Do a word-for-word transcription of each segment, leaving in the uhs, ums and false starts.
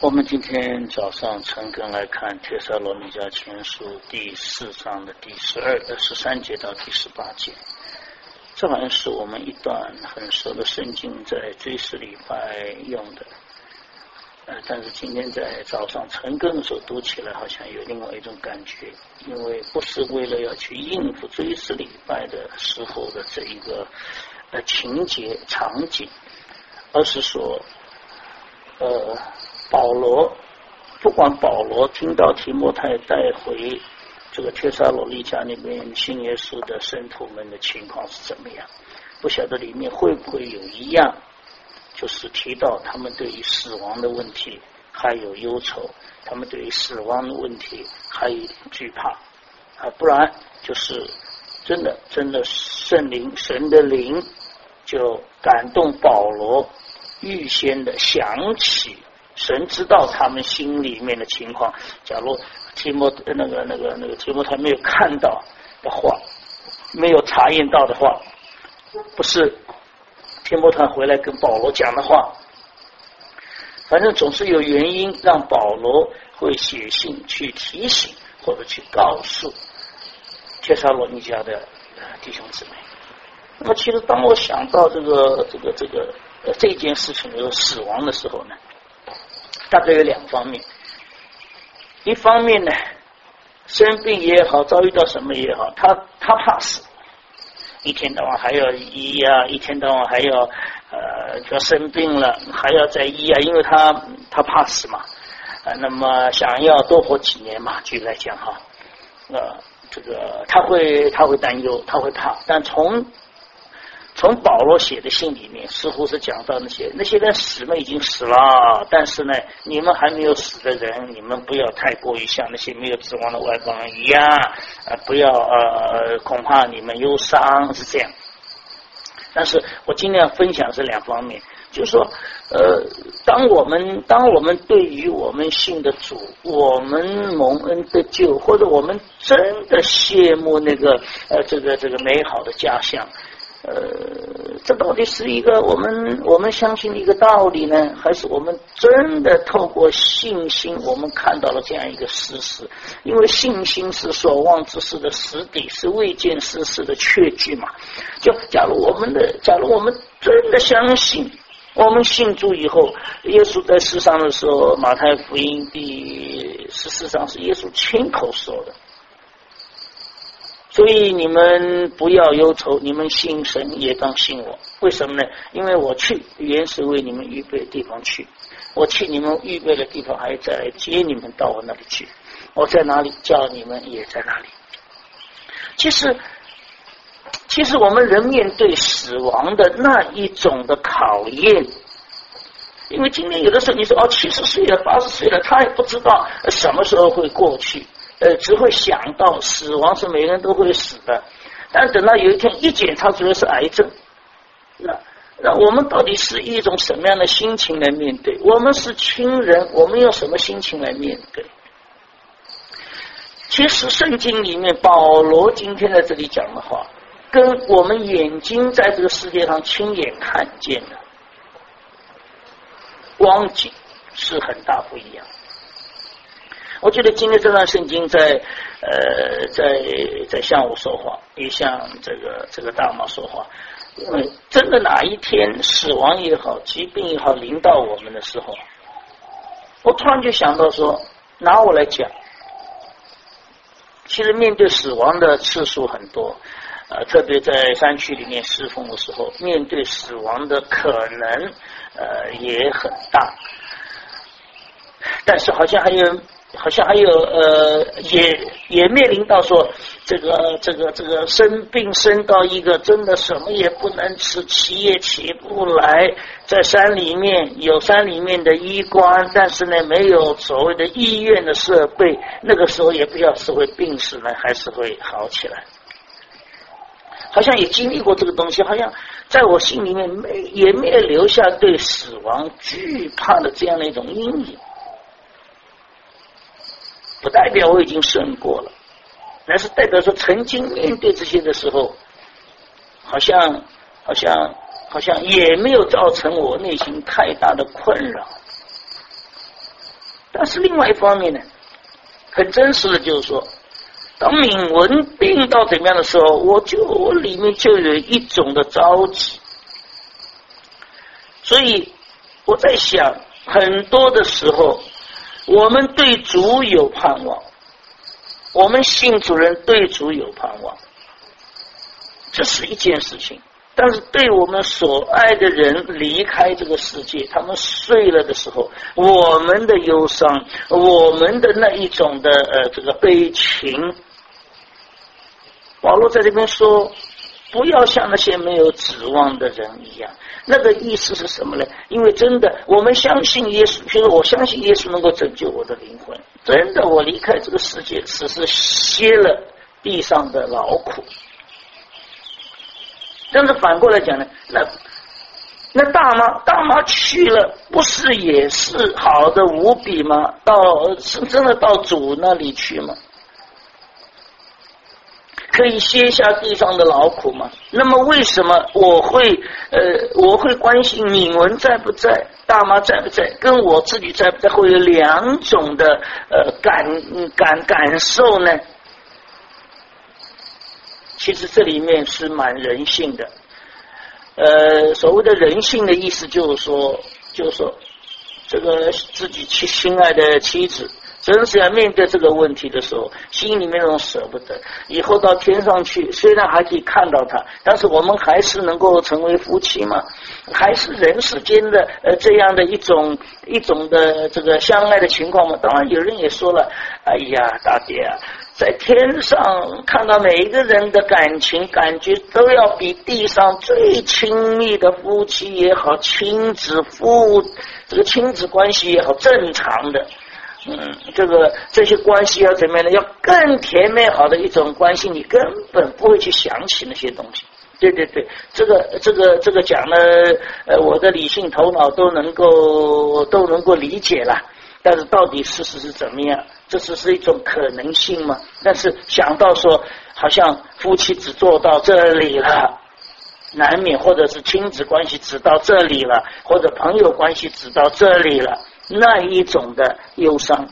我们今天早上陈根来看《帖撒罗尼迦前书》第四章的第十二、十三节到第十八节，这好像是我们一段很熟的圣经，在追思礼拜用的。呃，但是今天在早上陈根的时候读起来，好像有另外一种感觉，因为不是为了要去应付追思礼拜的时候的这一个呃情节场景，而是说，呃。保罗，不管保罗听到提摩太带回这个帖撒罗尼迦那边信耶稣的圣徒们的情况是怎么样，不晓得里面会不会有一样，就是提到他们对于死亡的问题还有忧愁，他们对于死亡的问题还有惧怕啊，不然就是真的真的圣灵神的灵就感动保罗，预先的想起。神知道他们心里面的情况，假如提摩那个那个那个提摩太没有看到的话，没有查验到的话，不是提摩太回来跟保罗讲的话，反正总是有原因让保罗会写信去提醒或者去告诉帖撒罗尼迦的弟兄姊妹。那么其实当我想到这个这个这个呃这件事情有死亡的时候呢，大概有两方面，一方面呢，生病也好，遭遇到什么也好，他他怕死，一天到晚还要医啊，一天到晚还要呃，要生病了还要再医啊，因为他他怕死嘛，呃，那么想要多活几年嘛，举例来讲哈，呃，这个他会他会担忧，他会怕，但从从保罗写的信里面，似乎是讲到那些那些人死了已经死了，但是呢，你们还没有死的人，你们不要太过于像那些没有指望的外邦人一样，呃，不要呃，恐怕你们忧伤是这样。但是我尽量分享这两方面，就是说，呃，当我们当我们对于我们信的主，我们蒙恩的救，或者我们真的羡慕那个呃这个这个美好的家乡。呃，这到底是一个我们我们相信的一个道理呢，还是我们真的透过信心，我们看到了这样一个事实？因为信心是所望之事的实底，是未见之事的确据嘛。就假如我们的，假如我们真的相信，我们信主以后，耶稣在世上的时候，马太福音第十四章是耶稣亲口说的。所以你们不要忧愁，你们信神也当信我。为什么呢？因为我去原是为你们预备地方去，我去你们预备的地方，还再来接你们到我那里去。我在哪里，叫你们也在哪里。其实，其实我们人面对死亡的那一种的考验，因为今天有的时候你说哦，七十岁了，八十岁了，他也不知道什么时候会过去。呃，只会想到死亡是每个人都会死的，但等到有一天一检查出来是癌症，那那我们到底是一种什么样的心情来面对？我们是亲人，我们用什么心情来面对？其实圣经里面保罗今天在这里讲的话，跟我们眼睛在这个世界上亲眼看见的光景是很大不一样。我觉得今天这段圣经在呃在在向我说话，也向这个这个大马说话，因为真的哪一天死亡也好，疾病也好临到我们的时候，我突然就想到说，拿我来讲，其实面对死亡的次数很多，呃，特别在山区里面侍奉的时候，面对死亡的可能呃也很大，但是好像还有。好像还有呃，也也面临到说，这个这个这个生病生到一个真的什么也不能吃，起也起不来，在山里面有山里面的医官，但是呢没有所谓的医院的设备，那个时候也不要是会病死呢，还是会好起来。好像也经历过这个东西，好像在我心里面没也没有留下对死亡惧怕的这样的一种阴影。不代表我已经胜过了，那是代表说曾经面对这些的时候，好像好像好像也没有造成我内心太大的困扰。 但是另外一方面呢，很真实的就是说，当敏文病到怎么样的时候，我就我里面就有一种的着急。所以我在想，很多的时候我们对主有盼望，我们信主人对主有盼望，这是一件事情。但是对我们所爱的人离开这个世界，他们睡了的时候，我们的忧伤，我们的那一种的呃这个悲情，保罗在这边说，不要像那些没有指望的人一样。那个意思是什么呢？因为真的我们相信耶稣，譬如我相信耶稣能够拯救我的灵魂，真的我离开这个世界只是歇了地上的劳苦。但是反过来讲呢，那那大妈大妈去了，不是也是好的无比吗？到是真的到主那里去吗？可以歇下地上的劳苦吗？那么为什么我会呃我会关心敏文在不在，大妈在不在，跟我自己在不在，会有两种的呃感感感受呢？其实这里面是蛮人性的，呃，所谓的人性的意思就是说，就是说，这个自己亲心爱的妻子，真是要面对这个问题的时候，心里面那种舍不得。以后到天上去，虽然还可以看到他，但是我们还是能够成为夫妻吗？还是人世间的呃这样的一种一种的这个相爱的情况吗？当然，有人也说了，哎呀，大姐啊。在天上看到每一个人的感情感觉都要比地上最亲密的夫妻也好，亲子父这个亲子关系也好，正常的嗯，这个这些关系要怎么样呢？要更甜美好的一种关系，你根本不会去想起那些东西。对对对，这个这个这个讲了，呃，我的理性头脑都能够都能够理解了。但是到底事实是怎么样？这只是一种可能性吗？但是想到说，好像夫妻只做到这里了，难免或者是亲子关系只到这里了，或者朋友关系只到这里了，那一种的忧伤。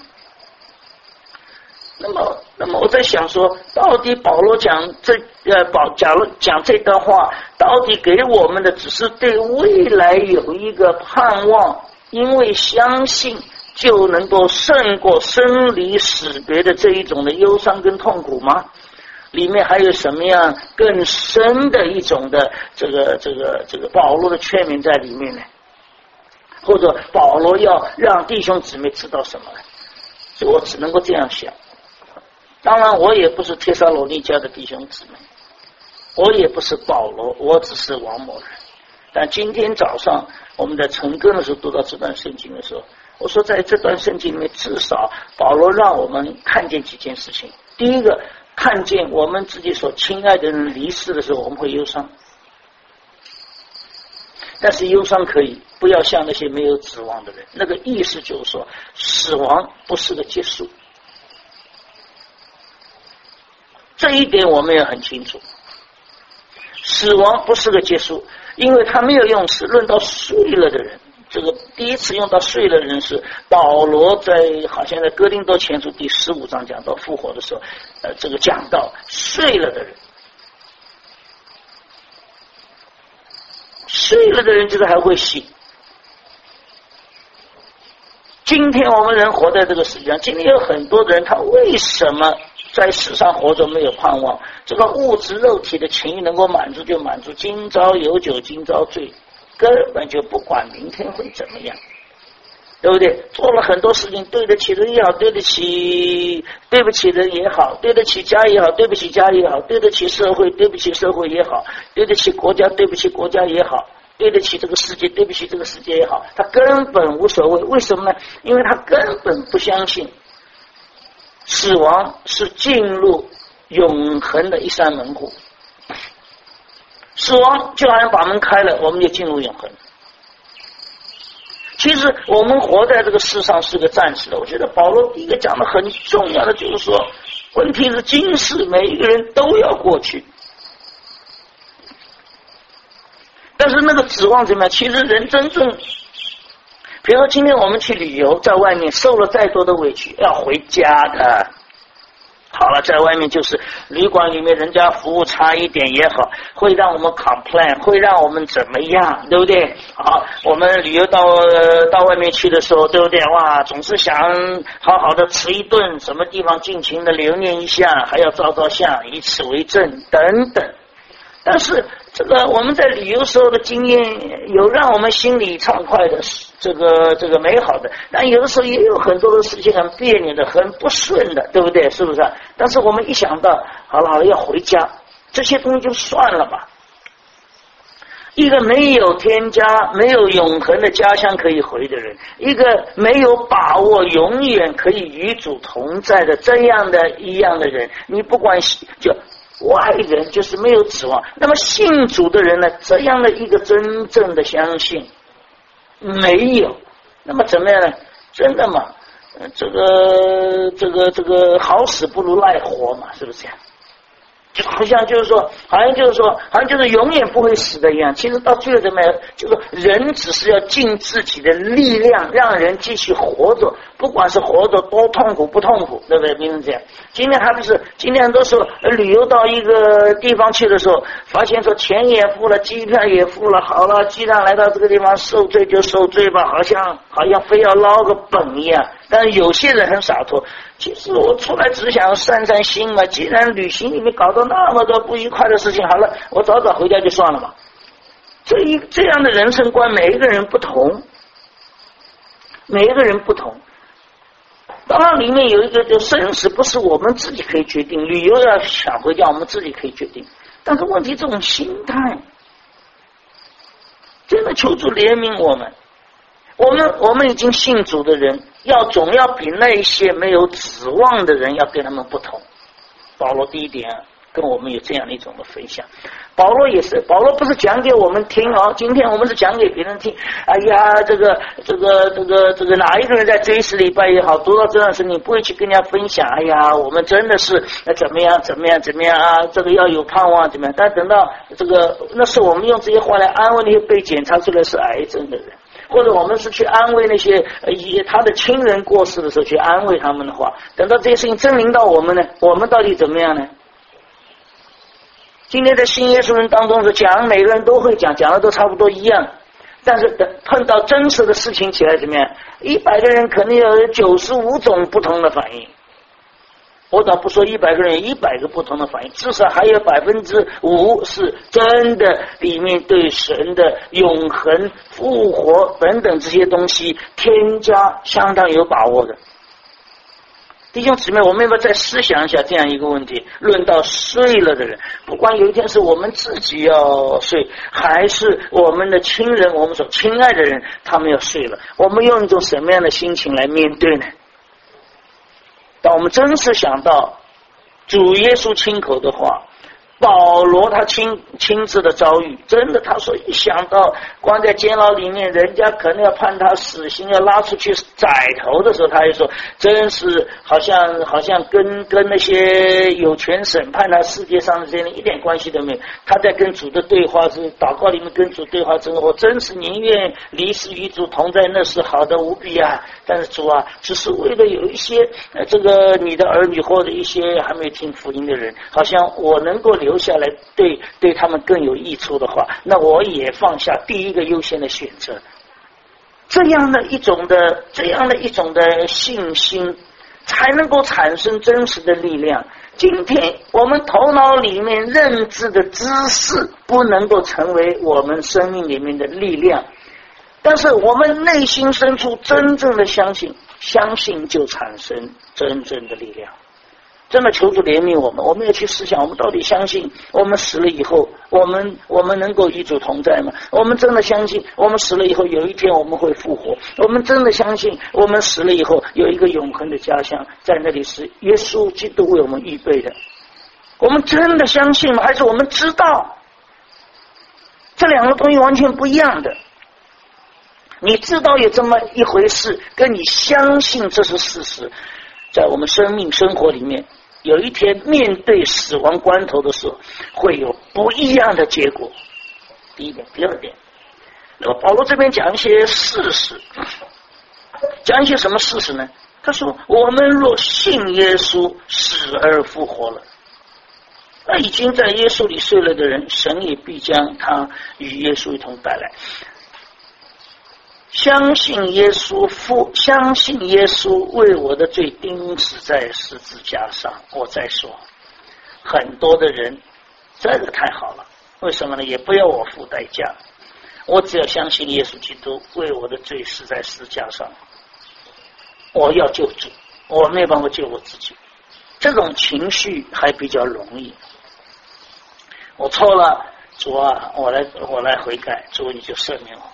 那么，那么我在想说，到底保罗讲这呃，保假如讲这段话，到底给我们的只是对未来有一个盼望，因为相信。就能够胜过生离死别的这一种的忧伤跟痛苦吗？里面还有什么样更深的一种的这个这个这个保罗的劝勉在里面呢？或者保罗要让弟兄姊妹知道什么呢？所以我只能够这样想。当然我也不是帖撒罗尼迦的弟兄姊妹，我也不是保罗，我只是王某人。但今天早上我们在晨更的时候读到这段圣经的时候，我说在这段圣经里面，至少保罗让我们看见几件事情。第一个，看见我们自己所亲爱的人离世的时候，我们会忧伤，但是忧伤可以，不要像那些没有指望的人。那个意思就是说，死亡不是个结束，这一点我们也很清楚。死亡不是个结束，因为他没有用词论到睡了的人。这个第一次用到睡了的人是保罗在好像在哥林多前书第十五章讲到复活的时候，呃，这个讲到睡了的人，睡了的人就是还会醒。今天我们人活在这个世界上，今天有很多的人，他为什么在世上活着没有盼望？这个物质肉体的情欲能够满足就满足，今朝有酒今朝醉，根本就不管明天会怎么样，对不对？做了很多事情，对得起人也好，对得起对不起人也好，对得起家也好，对不起家也好，对得起社会，对不起社会也好，对得起国家，对不起国家也好，对得起这个世界，对不起这个世界也好，他根本无所谓。为什么呢？因为他根本不相信死亡是进入永恒的一扇门户，死亡就好像把门开了，我们就进入永恒。其实我们活在这个世上是个暂时的。我觉得保罗第一个讲的很重要的就是说，问题是今世每一个人都要过去，但是那个指望怎么样？其实人真正，譬比如说今天我们去旅游，在外面受了再多的委屈，要回家的。好了，在外面就是旅馆里面人家服务差一点也好，会让我们 complain， 会让我们怎么样，对不对？好，我们旅游到到外面去的时候，对不对？哇，总是想好好的吃一顿，什么地方尽情的留念一下，还要照照相，以此为证等等。但是这个我们在旅游时候的经验有让我们心里畅快的这个这个美好的，但有的时候也有很多的事情很别扭的，很不顺的，对不对？是不是？但是我们一想到好了好了要回家，这些东西就算了吧。一个没有添加没有永恒的家乡可以回的人，一个没有把握永远可以与主同在的这样的一样的人，你不管就外人就是没有指望。那么信主的人呢，这样的一个真正的相信没有，那么怎么样呢？真的嘛，这个这个这个好死不如赖活嘛，是不是这样？就好像就是说，好像就是说，好像就是永远不会死的一样。其实到最后怎么样？就是人只是要尽自己的力量，让人继续活着，不管是活着多痛苦不痛苦，对不对？变成这样。今天还不是，今天很多时候旅游到一个地方去的时候，发现说钱也付了，机票也付了，好了，既然来到这个地方受罪就受罪吧，好像好像非要捞个本一样。但是有些人很洒脱，其实我出来只想散散心嘛，既然旅行里面搞到那么多不愉快的事情，好了，我早早回家就算了吧。这一这样的人生观，每一个人不同，每一个人不同。当然里面有一个，就生死不是我们自己可以决定，旅游要想回家我们自己可以决定，但是问题这种心态，真的求主怜悯我们。我们我们已经信主的人，要总要比那些没有指望的人要跟他们不同。保罗第一点跟我们有这样的一种的分享。保罗也是，保罗不是讲给我们听哦，今天我们是讲给别人听。哎呀，这个这个这个这个哪一个人在追思礼拜也好，读到这样的事，你不会去跟人家分享。哎呀，我们真的是怎么样怎么样怎么样啊？这个要有盼望怎么样？但等到这个，那是我们用这些话来安慰那些被检查出来是癌症的人。或者我们是去安慰那些呃他的亲人过世的时候去安慰他们的话，等到这些事情真临到我们呢，我们到底怎么样呢？今天在新耶稣人当中是讲，每个人都会讲，讲的都差不多一样，但是等碰到真实的事情起来怎么样？一百个人可能有九十五种不同的反应。我倒不说一百个人有一百个不同的反应，至少还有百分之五是真的里面对神的永恒、复活等等这些东西添加相当有把握的。弟兄姊妹，我们要不要再思想一下这样一个问题？论到睡了的人，不管有一天是我们自己要睡，还是我们的亲人，我们所亲爱的人他们要睡了，我们用一种什么样的心情来面对呢？当我们真是想到主耶稣亲口的话，保罗他亲亲自的遭遇，真的他说一想到关在监牢里面，人家可能要判他死刑，要拉出去宰头的时候，他就说真是好像好像跟跟那些有权审判他世界上的这些人一点关系都没有。他在跟主的对话是祷告里面跟主对话中，我真是宁愿离世与主同在，那是好的无比啊。但是主啊，只是为了有一些呃这个你的儿女或者一些还没有听福音的人，好像我能够留下来对对他们更有益处的话，那我也放下第一个优先的选择。这样的一种的这样的一种的信心，才能够产生真实的力量。今天我们头脑里面认知的知识不能够成为我们生命里面的力量，但是我们内心深处真正的相信，相信就产生真正的力量。真的求主怜悯我们，我们要去思想，我们到底相信我们死了以后，我们我们能够与主同在吗？我们真的相信我们死了以后有一天我们会复活？我们真的相信我们死了以后有一个永恒的家乡，在那里是耶稣基督为我们预备的？我们真的相信吗？还是我们知道？这两个东西完全不一样的。你知道有这么一回事，跟你相信这是事实，在我们生命生活里面，有一天面对死亡关头的时候，会有不一样的结果。第一点，第二点，那么保罗这边讲一些事实， 讲一些什么事实呢？他说我们若信耶稣死而复活了，那已经在耶稣里睡了的人，神也必将他与耶稣一同带来。相信耶稣复相信耶稣为我的罪钉死在十字架上。我再说，很多的人这个太好了，为什么呢？也不要我付代价，我只要相信耶稣基督为我的罪死在十字架上，我要救主，我没有办法救我自己。这种情绪还比较容易。我错了，主啊，我来我来悔改，主你就赦免我。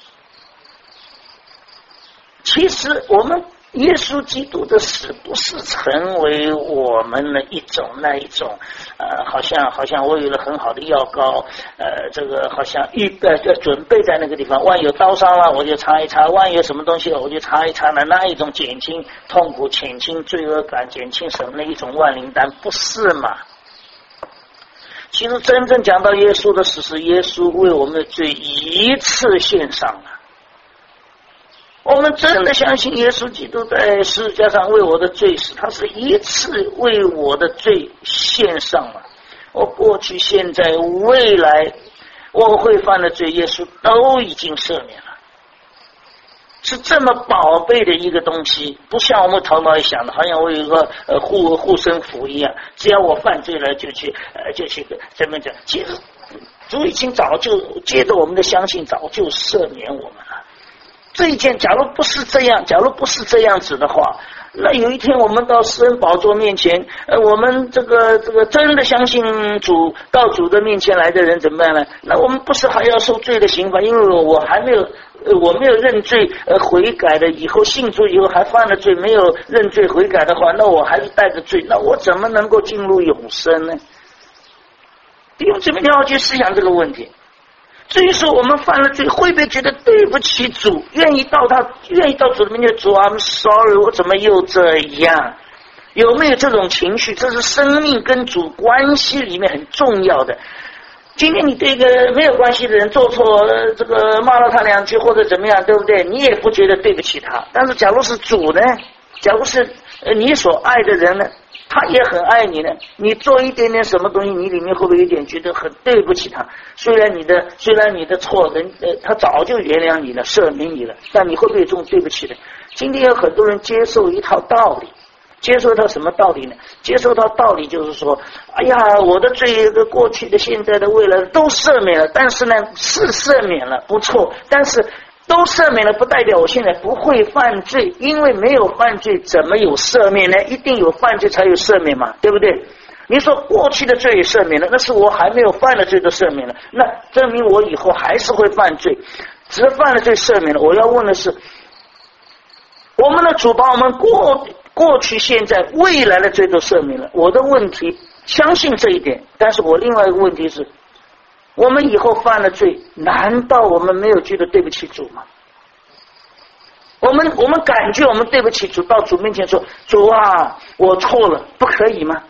其实我们耶稣基督的死不是成为我们的一种那一种呃，好像好像我有了很好的药膏，呃，这个好像预备准备在那个地方，万一有刀伤了我就擦一擦，万一有什么东西了我就擦一擦的那一种减轻痛苦、减轻罪恶感、减轻什么的一种万灵丹，不是嘛？其实真正讲到耶稣的死，是耶稣为我们的罪一次献上了。我们真的相信耶稣基督在十字架上为我的罪死，他是一次为我的罪献上了。我过去、现在、未来我会犯的罪，耶稣都已经赦免了，是这么宝贝的一个东西，不像我们头脑里想的，好像我有一个呃护护身符一样，只要我犯罪了就去呃就去怎么讲？其实主已经早就借着我们的相信，早就赦免我们了。这一件假如不是这样，假如不是这样子的话，那有一天我们到施恩宝座面前，呃，我们这个这个真的相信主，到主的面前来的人怎么办呢？那我们不是还要受罪的刑罚？因为我还没有，呃，我没有认罪，呃，悔改的，以后信主以后还犯了罪，没有认罪悔改的话，那我还是带着罪，那我怎么能够进入永生呢？弟兄姊妹，你要去思想这个问题。至于说我们犯了罪，会不会觉得对不起主，愿意到他愿意到主的面前，主 I'm sorry， 我怎么又这样？有没有这种情绪？这是生命跟主关系里面很重要的。今天你对一个没有关系的人做错，这个骂了他两句或者怎么样，对不对？你也不觉得对不起他。但是假如是主呢？假如是你所爱的人呢？他也很爱你呢，你做一点点什么东西，你里面会不会有点觉得很对不起他？虽然你的虽然你的错，人呃他早就原谅你了，赦免你了，但你会不会有这种对不起的？今天有很多人接受一套道理，接受到什么道理呢？接受到道理就是说，哎呀，我的罪的过去的、现在的、未来的都赦免了，但是呢，是赦免了，不错，但是。都赦免了不代表我现在不会犯罪，因为没有犯罪怎么有赦免呢？一定有犯罪才有赦免嘛，对不对？你说过去的罪也赦免了，那是我还没有犯的罪都赦免了，那证明我以后还是会犯罪，只是犯了罪赦免了。我要问的是，我们的主把我们过过去、现在、未来的罪都赦免了，我的问题相信这一点，但是我另外一个问题是，我们以后犯了罪，难道我们没有觉得对不起主吗？我们我们感觉我们对不起主，到主面前说，主啊，我错了，不可以吗？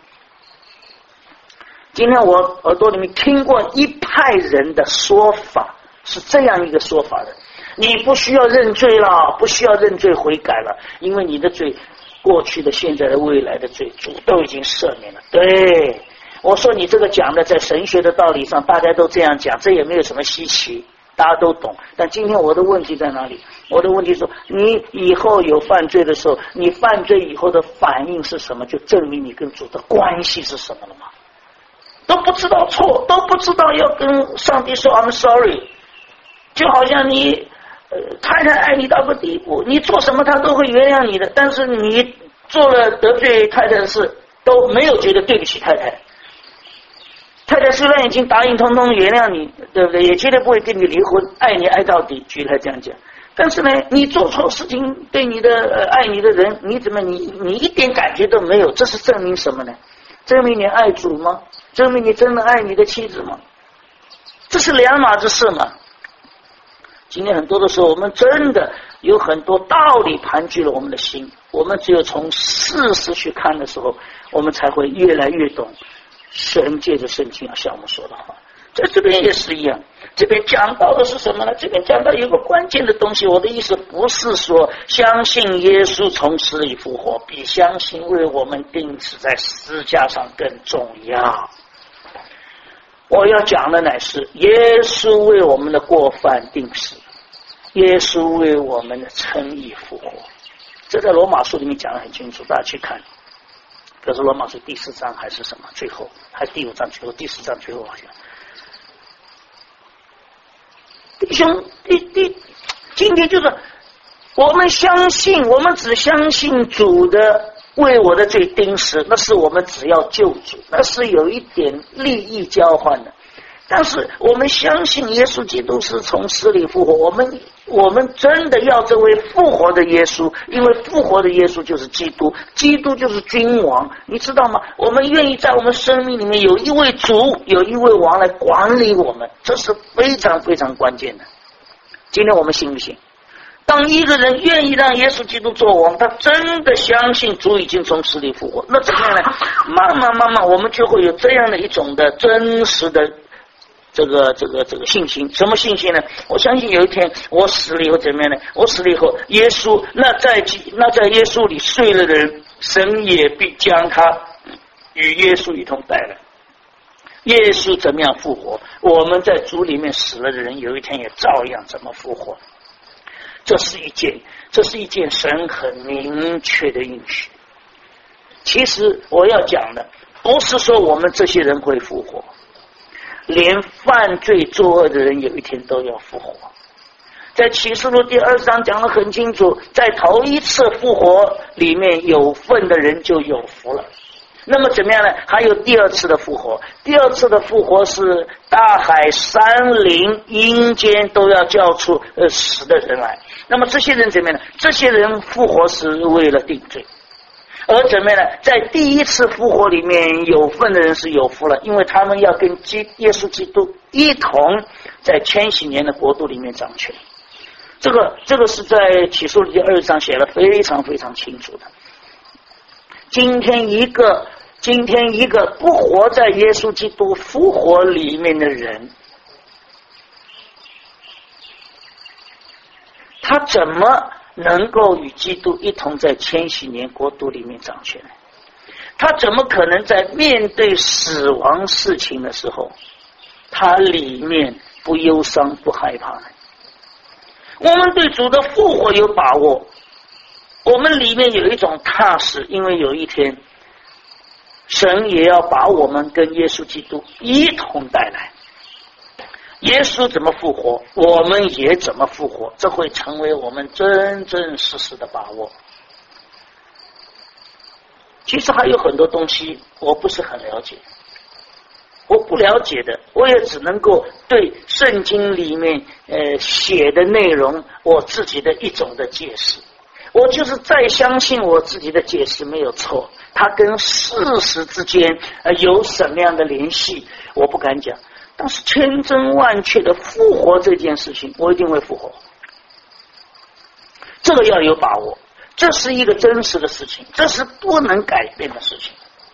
今天我耳朵里面听过一派人的说法，是这样一个说法的，你不需要认罪了，不需要认罪悔改了，因为你的罪，过去的、现在的、未来的罪，主都已经赦免了。对，我说你这个讲的在神学的道理上大家都这样讲，这也没有什么稀奇，大家都懂。但今天我的问题在哪里？我的问题是，你以后有犯罪的时候，你犯罪以后的反应是什么？就证明你跟主的关系是什么了吗？都不知道错，都不知道要跟上帝说 I'm sorry， 就好像你呃太太爱你到个地步，你做什么他都会原谅你的，但是你做了得罪太太的事都没有觉得对不起太太。太太虽然已经答应通通原谅你，对不对？也绝对不会跟你离婚，爱你爱到底，举例这样讲。但是呢，你做错事情，对你的、呃、爱你的人，你怎么你你一点感觉都没有？这是证明什么呢？证明你爱主吗？证明你真的爱你的妻子吗？这是两码子事嘛。今天很多的时候，我们真的有很多道理盘踞了我们的心，我们只有从事实去看的时候，我们才会越来越懂神借着圣经要向我们说的话。 在这边也是一样，这边讲到的是什么呢？这边讲到有个关键的东西，我的意思不是说相信耶稣从死里复活比相信为我们钉死在十字架上更重要。我要讲的乃是耶稣为我们的过犯钉死，耶稣为我们的称义复活。这在罗马书里面讲得很清楚，大家去看，比如说罗马书第四章还是什么最后，还是第五章最后，第四章最后好像。弟兄，第第，今天就是我们相信，我们只相信主的为我的罪钉死，那是我们只要救主，那是有一点利益交换的。但是我们相信耶稣基督是从死里复活，我们我们真的要这位复活的耶稣，因为复活的耶稣就是基督，基督就是君王，你知道吗？我们愿意在我们生命里面有一位主，有一位王来管理我们，这是非常非常关键的。今天我们信不信？当一个人愿意让耶稣基督做王，他真的相信主已经从死里复活，那怎么样呢？慢慢慢慢我们就会有这样的一种的真实的这个这个这个信心。什么信心呢？我相信有一天我死了以后怎么样呢？我死了以后，耶稣那在那在耶稣里睡了的人，神也必将他与耶稣一同带来。耶稣怎么样复活？我们在主里面死了的人，有一天也照样怎么复活。这是一件，这是一件神很明确的应许。其实我要讲的不是说我们这些人会复活，连犯罪作恶的人有一天都要复活。在启示录第二章讲得很清楚，在头一次复活里面有份的人就有福了。那么怎么样呢？还有第二次的复活，第二次的复活是大海、山林、阴间都要叫出呃死的人来。那么这些人怎么样呢？这些人复活是为了定罪。而怎么样呢？在第一次复活里面有份的人是有福了，因为他们要跟基耶稣基督一同在千禧年的国度里面掌权。这个这个是在启示录第二章写了非常非常清楚的。今天一个今天一个不活在耶稣基督复活里面的人，他怎么能够与基督一同在千禧年国度里面掌权？他怎么可能在面对死亡事情的时候，他里面不忧伤不害怕呢？我们对主的复活有把握，我们里面有一种踏实，因为有一天神也要把我们跟耶稣基督一同带来。耶稣怎么复活，我们也怎么复活，这会成为我们真真实实的把握。其实还有很多东西我不是很了解，我不了解的，我也只能够对圣经里面呃写的内容我自己的一种的解释。我就是再相信我自己的解释没有错，它跟事实之间呃有什么样的联系我不敢讲，但是千真万确的复活这件事情我一定会复活，这个要有把握，这是一个真实的事情，这是不能改变的事情。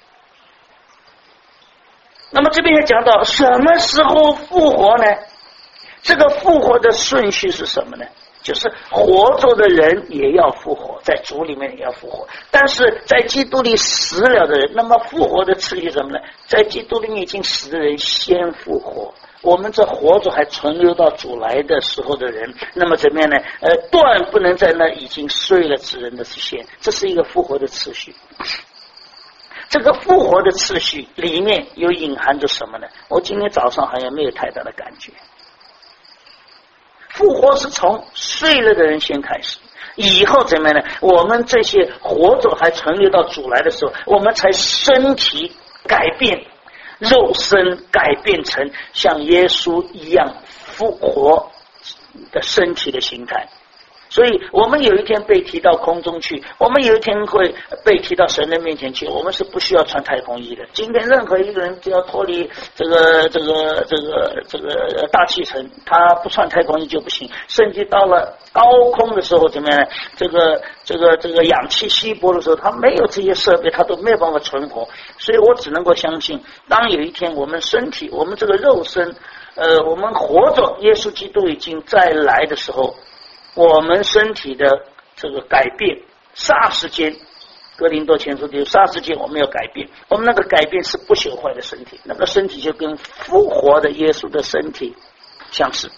那么这边也讲到什么时候复活呢？这个复活的顺序是什么呢？就是活着的人也要复活，在主里面也要复活，但是在基督里死了的人，那么复活的次序什么呢？在基督里面已经死的人先复活，我们这活着还存留到主来的时候的人，那么怎么样呢？呃，断不能在那已经睡了之人的先，这是一个复活的次序。这个复活的次序里面有隐含着什么呢？我今天早上好像没有太大的感觉。复活是从睡了的人先开始，以后怎么样呢？我们这些活着还存留到主来的时候，我们才身体改变，肉身改变成像耶稣一样复活的身体的形态。 所以我们有一天被提到空中去，我们有一天会被提到神的面前去，我们是不需要穿太空衣的。今天任何一个人只要脱离这个这个这个这个大气层，他不穿太空衣就不行。甚至到了高空的时候怎么样呢？这个这个这个氧气稀薄的时候，他没有这些设备，他都没有办法存活。所以我只能够相信，当有一天我们身体，我们这个肉身，呃，我们活着，耶稣基督已经再来的时候，我们身体的这个改变，霎时间，哥林多前书第霎时间我们要改变，我们那个改变是不朽坏的身体，那个身体就跟复活的耶稣的身体相似。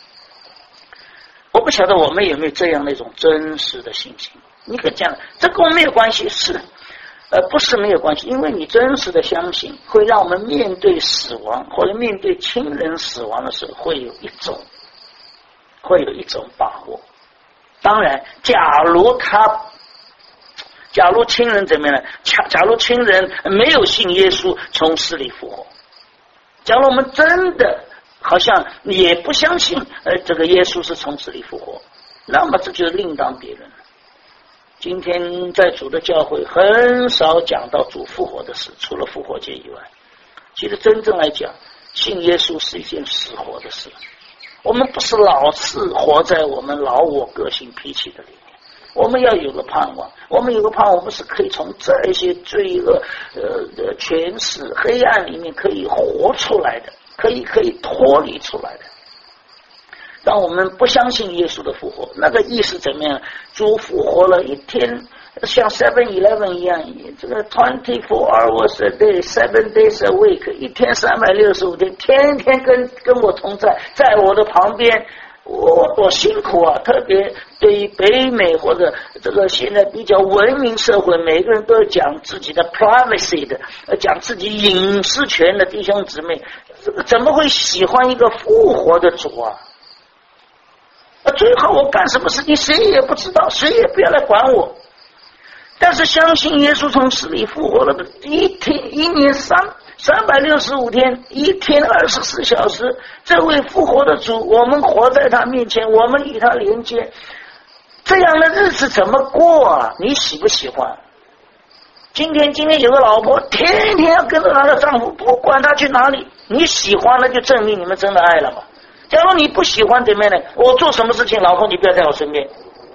我不晓得我们有没有这样的一种真实的信心。你可这样，这跟我没有关系，是呃不是没有关系，因为你真实的相信，会让我们面对死亡或者面对亲人死亡的时候，会有一种会有一种把握。当然，假如他，假如亲人怎么样呢？假假如亲人没有信耶稣，从死里复活，假如我们真的好像也不相信，呃，这个耶稣是从死里复活，那么这就另当别论了。今天在主的教会很少讲到主复活的事，除了复活节以外，其实真正来讲，信耶稣是一件死活的事。我们不是老是活在我们老我个性脾气的里面，我们要有个盼望，我们有个盼望，我们是可以从这些罪恶呃权势黑暗里面可以活出来的，可以可以脱离出来的。当我们不相信耶稣的复活，那个意思怎么样？主复活了一天，像 seven eleven 一样，这个 twenty four hours a day, seven days a week， 一天三百六十五天，天天跟跟我同在，在我的旁边，我多辛苦啊！特别对于北美或者这个现在比较文明社会，每个人都要讲自己的 privacy 的，讲自己隐私权的弟兄姊妹，这个怎么会喜欢一个复活的主啊？最后我干什么事情谁也不知道，谁也不要来管我。但是相信耶稣从死里复活了，一天一年三三百六十五天，一天二十四小时，这位复活的主，我们活在他面前，我们与他连接，这样的日子怎么过啊？你喜不喜欢？今天今天有个老婆天天要跟着她的丈夫，不管她去哪里，你喜欢了就证明你们真的爱了嘛。假如你不喜欢怎么样呢？我做什么事情，老婆你不要在我身边。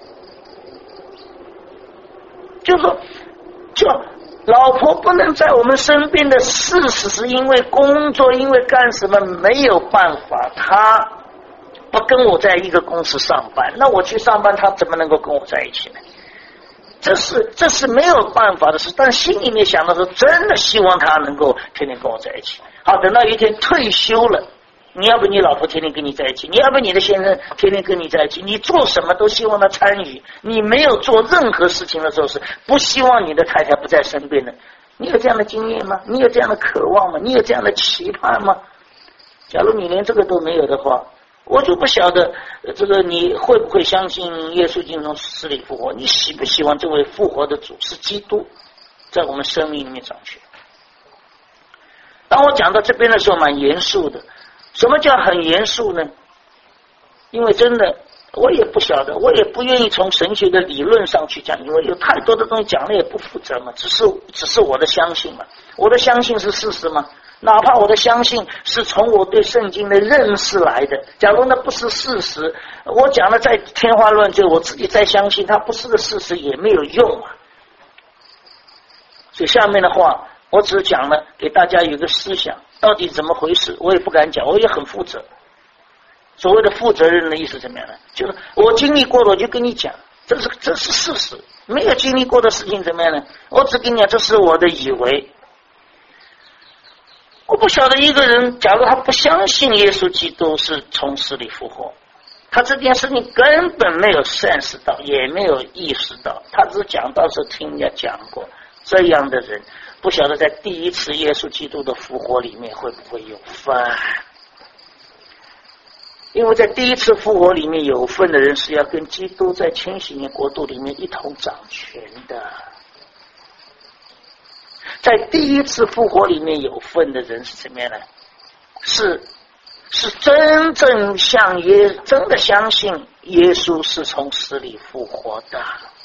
就说，就老婆不能在我们身边的事实是因为工作，因为干什么没有办法，她不跟我在一个公司上班，那我去上班，她怎么能够跟我在一起呢？这是这是没有办法的事，但心里面想的是真的希望她能够天天跟我在一起。好，等到一天退休了。你要不你老婆天天跟你在一起，你要不你的先生天天跟你在一起，你做什么都希望他参与，你没有做任何事情的时候是不希望你的太太不在身边的。你有这样的经验吗？你有这样的渴望吗？你有这样的期盼吗？假如你连这个都没有的话，我就不晓得这个你会不会相信耶稣基督从死里复活，你喜不喜欢这位复活的主是基督在我们生命里面掌权。当我讲到这边的时候蛮严肃的。什么叫很严肃呢？因为真的我也不晓得，我也不愿意从神学的理论上去讲，因为有太多的东西讲了也不负责嘛，只是只是我的相信嘛，我的相信是事实嘛，哪怕我的相信是从我对圣经的认识来的，假如那不是事实，我讲的再天花乱坠，我自己再相信它不是个事实也没有用啊。所以下面的话我只讲了给大家有个思想，到底怎么回事我也不敢讲，我也很负责。所谓的负责任的意思怎么样呢？就是我经历过了我就跟你讲，这是这是事实，没有经历过的事情怎么样呢？我只跟你讲这是我的以为。我不晓得一个人假如他不相信耶稣基督是从死里复活，他这件事情根本没有 sense 到，也没有意识到，他只讲到是听人家讲过，这样的人不晓得在第一次耶稣基督的复活里面会不会有份，因为在第一次复活里面有份的人是要跟基督在千禧年国度里面一同掌权的。在第一次复活里面有份的人是怎么样呢？是是真正像耶真的相信耶稣是从死里复活的。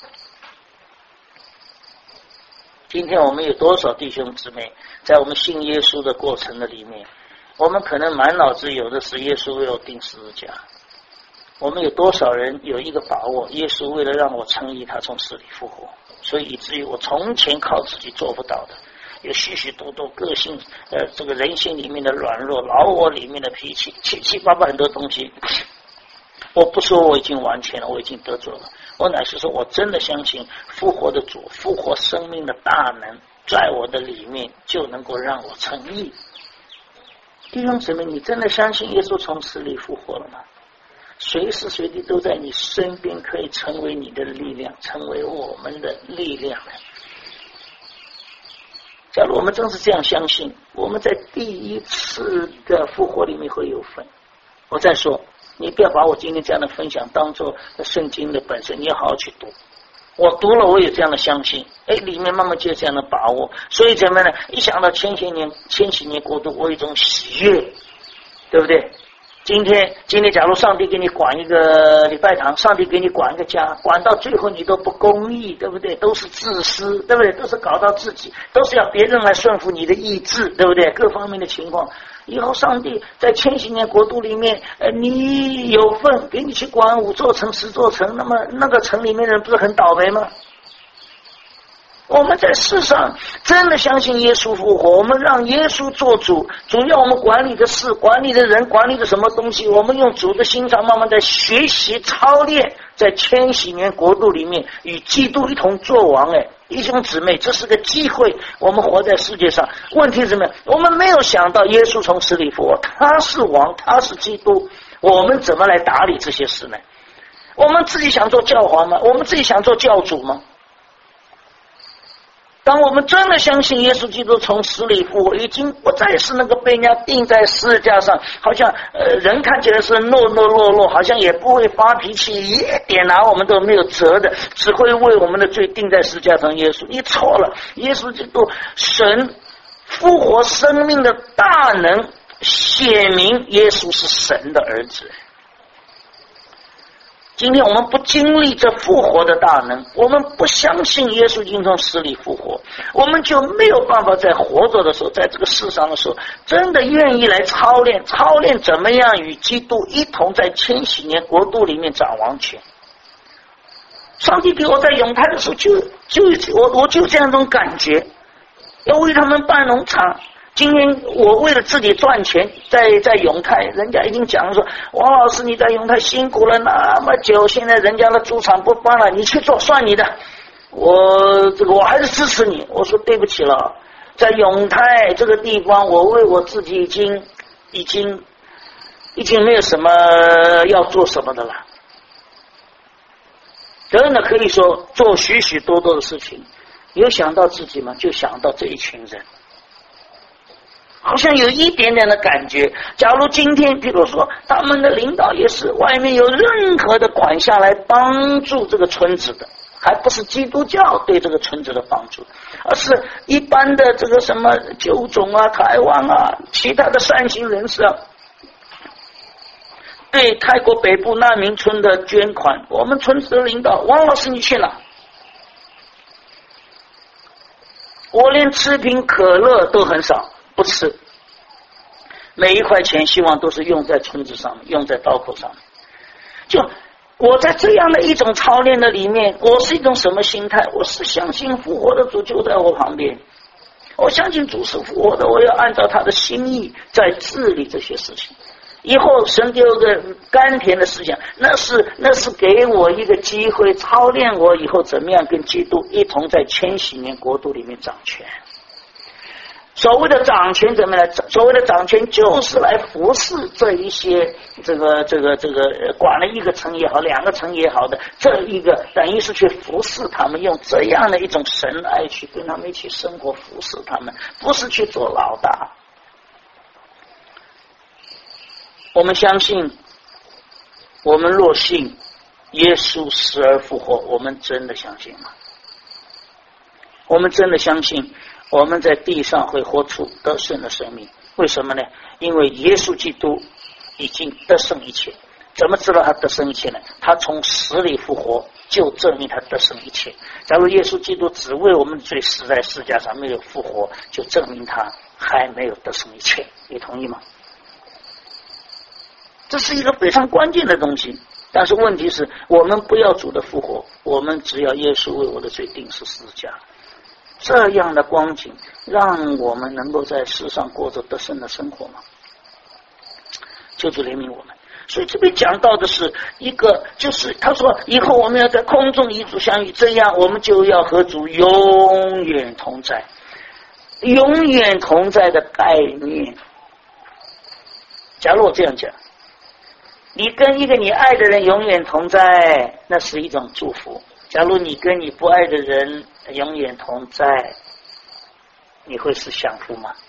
今天我们有多少弟兄姊妹在我们信耶稣的过程的里面，我们可能满脑子有的是耶稣为我钉十字架，我们有多少人有一个把握，耶稣为了让我称义，他从死里复活，所以以至于我从前靠自己做不到的，有许许多多个性呃，这个人性里面的软弱，老我里面的脾气，七七八八很多东西。我不说我已经完全了，我已经得救了，我乃是说我真的相信复活的主，复活生命的大能在我的里面就能够让我称义。弟兄姊妹，你真的相信耶稣从死里复活了吗？随时随地都在你身边，可以成为你的力量，成为我们的力量。假如我们真是这样相信，我们在第一次的复活里面会有份。我再说，你不要把我今天这样的分享当作圣经的本身，你要好好去读。我读了，我有这样的相信，哎，里面慢慢就有这样的把握。所以怎么呢？一想到千禧年、千禧年国度，我有一种喜悦，对不对？今天，今天假如上帝给你管一个礼拜堂，上帝给你管一个家，管到最后你都不公义，对不对？都是自私，对不对？都是搞到自己，都是要别人来顺服你的意志，对不对？各方面的情况，以后上帝在千禧年国度里面，呃，你有份给你去管五座城、十座城，那么那个城里面的人不是很倒霉吗？我们在世上真的相信耶稣复活，我们让耶稣做主，主要我们管理的事、管理的人、管理的什么东西，我们用主的心肠慢慢在学习操练，在千禧年国度里面与基督一同作王。哎，弟兄姊妹，这是个机会，我们活在世界上。问题是什么？我们没有想到耶稣从死里复活，他是王，他是基督，我们怎么来打理这些事呢？我们自己想做教皇吗？我们自己想做教主吗？当我们真的相信耶稣基督从死里复活，已经不再是那个被人家钉在十字架上，好像呃人看起来是懦懦弱弱，好像也不会发脾气，一点拿我们都没有责的，只会为我们的罪钉在十字架上。耶稣，你错了！耶稣基督神复活生命的大能，显明耶稣是神的儿子。今天我们不经历这复活的大能，我们不相信耶稣已经从死里复活，我们就没有办法在活着的时候，在这个世上的时候，真的愿意来操练操练怎么样与基督一同在千禧年国度里面掌王权。上帝给我在永泰的时候就就我我就这样一种感觉，要为他们办农场。今天我为了自己赚钱，在在永泰，人家已经讲说，王老师你在永泰辛苦了那么久，现在人家的猪场不搬了，你去做，算你的。我这个我还是支持你。我说对不起了，在永泰这个地方，我为我自己已经已经已经没有什么要做什么的了。真的可以说做许许多多的事情，有想到自己吗？就想到这一群人。好像有一点点的感觉，假如今天比如说他们的领导也是外面有任何的款项来帮助这个村子的，还不是基督教对这个村子的帮助，而是一般的这个什么九种啊、台湾啊、其他的善行人士啊，对泰国北部难民村的捐款，我们村子的领导王老师你去哪？我连吃瓶可乐都很少不吃，每一块钱希望都是用在村子上面，用在刀口上面。就我在这样的一种操练的里面，我是一种什么心态？我是相信复活的主就在我旁边，我相信主是复活的，我要按照他的心意在治理这些事情。以后神给我个甘甜的思想，那是那是给我一个机会操练我以后怎么样跟基督一同在千禧年国度里面掌权。所谓的掌权怎么呢？所谓的掌权就是来服侍这一些这个这个这个管了一个城也好，两个城也好的，这一个等于是去服侍他们，用这样的一种神爱去跟他们一起生活，服侍他们，不是去做老大。我们相信，我们若信耶稣死而复活，我们真的相信吗？我们真的相信我们在地上会活出得胜的生命。为什么呢？因为耶稣基督已经得胜一切， 怎么知道他得胜一切呢？他从死里复活，就证明他得胜一切。假如耶稣基督只为我们罪死在十字架上，没有复活，就证明他还没有得胜一切。你同意吗？这是一个非常关键的东西。但是问题是我们不要主的复活，我们只要耶稣为我的罪钉死十字架。这样的光景让我们能够在世上过着得胜的生活吗？求主怜悯我们。所以这边讲到的是一个，就是他说以后我们要在空中与主相遇，这样我们就要和主永远同在。永远同在的概念，假如我这样讲，你跟一个你爱的人永远同在，那是一种祝福。假如你跟你不爱的人永远同在，你会是享福吗？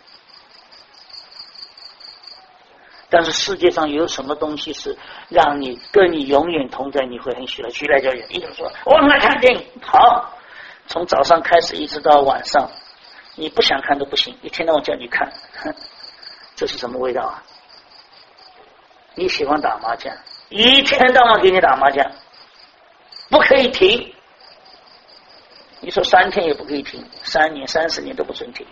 但是世界上有什么东西是让你跟你永远同在你会很喜乐？举例就有一种说我们来看电影，好，从早上开始一直到晚上，你不想看都不行，一天到晚叫你看，这是什么味道啊？你喜欢打麻将，一天到晚给你打麻将，不可以停。你说三天也不可以停，三年三十年都不准停。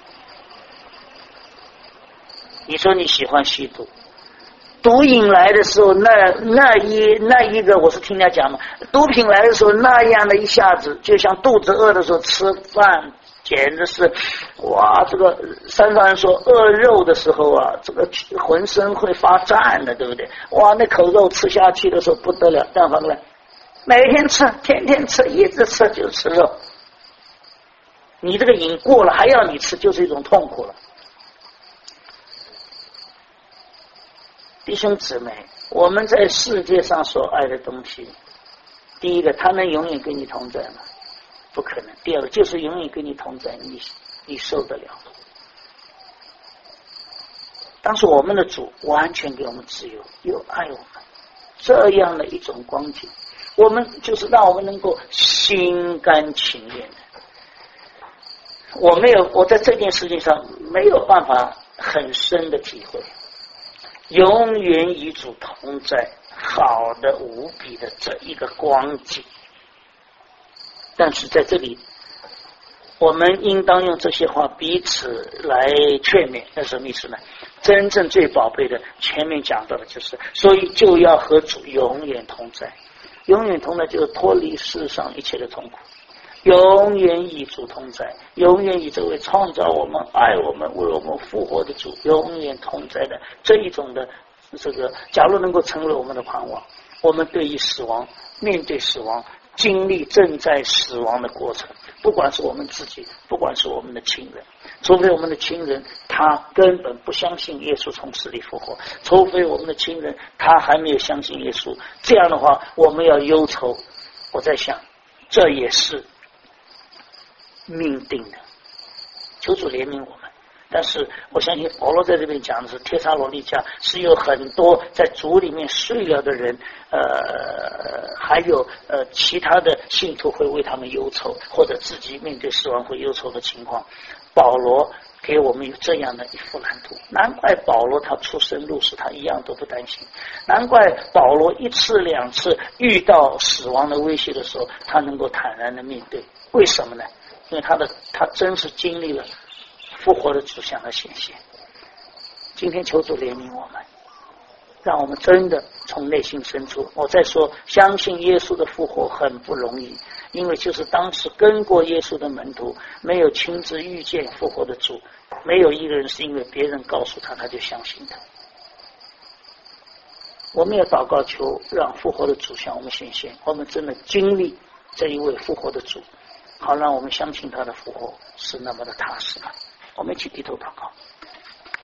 你说你喜欢吸毒，毒瘾来的时候，那那一那一个，我是听人家讲嘛，毒品来的时候，那样的一下子，就像肚子饿的时候吃饭，简直是哇！这个山上人说饿肉的时候啊，这个浑身会发颤的，对不对？哇，那口肉吃下去的时候不得了，但反过来，每天吃，天天吃，一直吃就吃肉。你这个瘾过了，还要你吃，就是一种痛苦了。弟兄姊妹，我们在世界上所爱的东西，第一个，他能永远跟你同在吗？不可能。第二个，就是永远跟你同在，你你受得了？当时我们的主完全给我们自由，又爱我们，这样的一种光景，我们就是让我们能够心甘情愿的。我没有，我在这件事情上没有办法很深的体会。永远与主同在，好的无比的这一个光景。但是在这里，我们应当用这些话彼此来劝勉。那什么意思呢？真正最宝贝的，前面讲到的就是，所以就要和主永远同在。永远同在就是脱离世上一切的痛苦，永远与主同在，永远与这位创造我们、爱我们、为我们复活的主永远同在的这一种的这个，假如能够成为我们的盼望，我们对于死亡、面对死亡、经历正在死亡的过程，不管是我们自己，不管是我们的亲人，除非我们的亲人他根本不相信耶稣从死里复活，除非我们的亲人他还没有相信耶稣，这样的话我们要忧愁。我在想，这也是命定的，求主怜悯我们。但是我相信保罗在这边讲的是帖撒罗尼迦是有很多在主里面睡了的人，呃，还有呃其他的信徒会为他们忧愁，或者自己面对死亡会忧愁的情况。保罗给我们有这样的一幅蓝图，难怪保罗他出生入死他一样都不担心，难怪保罗一次两次遇到死亡的威胁的时候他能够坦然的面对。为什么呢？因为他的他真是经历了复活的主向的显现。今天求主怜悯我们，让我们真的从内心深处，我再说，相信耶稣的复活很不容易，因为就是当时跟过耶稣的门徒没有亲自遇见复活的主，没有一个人是因为别人告诉他他就相信的。我们也祷告求让复活的主向我们显现，我们真的经历这一位复活的主，好让我们相信他的复活是那么的踏实了。我们一起低头祷告。